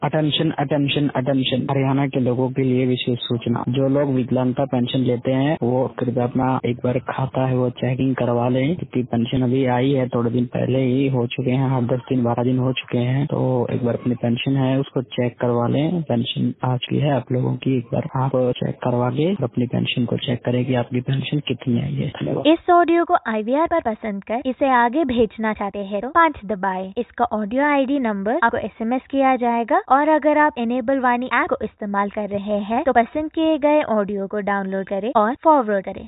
Attention attention attention. Haryana के लोगों के लिए विशेष सूचना। जो लोग विकलांगता पेंशन लेते हैं वो कृपया अपना एक बार खाता है वो चेकिंग करवा लें, क्योंकि पेंशन अभी आई है, थोड़े दिन पहले ही हो चुके हैं, 10 दिन 12 दिन हो चुके हैं। तो एक बार अपनी पेंशन है उसको चेक करवा लें। पेंशन आ चुकी है आप लोगों की, एक बार आप चेक करवा के अपनी पेंशन को चेक करें कि आपकी पेंशन कितनी आई है। धन्यवाद। इस ऑडियो को IVR पर पसंद कर इसे आगे भेजना चाहते हैं तो 5 दबाएं। इसका ऑडियो ID नंबर आपको SMS किया जाएगा, और अगर आप इनेबल वाणी ऐप को इस्तेमाल कर रहे हैं तो पसंद किए गए ऑडियो को डाउनलोड करें और फॉरवर्ड करें।